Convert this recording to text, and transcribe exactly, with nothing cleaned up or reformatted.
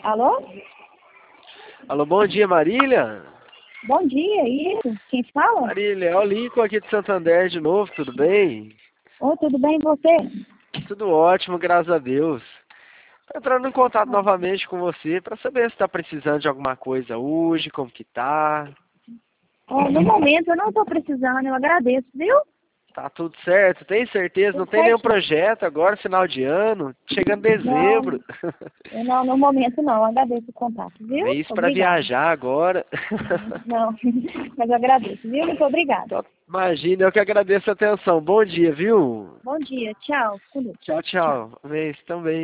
Alô? Alô, bom dia, Marília. Bom dia, isso? Quem fala? Marília, é o Lincoln aqui de Santander de novo, tudo bem? Oi, tudo bem e você? Tudo ótimo, graças a Deus. Tô entrando em contato novamente com você para saber se está precisando de alguma coisa hoje, como que tá. Ó, no momento eu não estou precisando, eu agradeço, viu? Tá tudo certo, tem certeza? Não Tudo tem nenhum certinho. projeto agora, final de ano, chegando Não, dezembro. eu não, no momento não, eu agradeço o contato, viu? Mês para Obrigada. viajar agora. Não, mas eu agradeço, viu? Muito obrigada. Então, imagina, eu que agradeço a atenção. Bom dia, viu? Bom dia, tchau. Com Deus. Tchau, Tchau. tchau. Mês também.